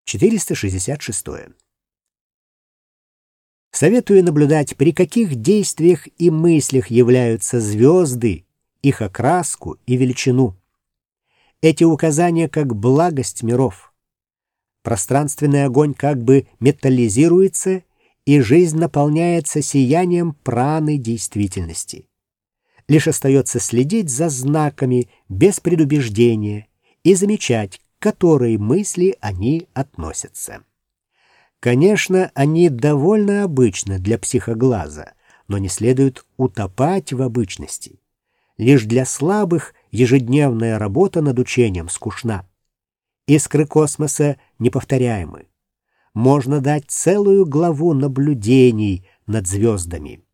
466. Советую наблюдать, при каких действиях и мыслях являются звезды, их окраску и величину. Эти указания как благость миров. Пространственный огонь как бы металлизируется, и жизнь наполняется сиянием праны действительности. Лишь остается следить за знаками без предубеждения и замечать, к которой мысли они относятся. Конечно, они довольно обычны для психоглаза, но не следует утопать в обычности. Лишь для слабых ежедневная работа над учением скучна. Искры космоса неповторяемы. Можно дать целую главу наблюдений над звездами.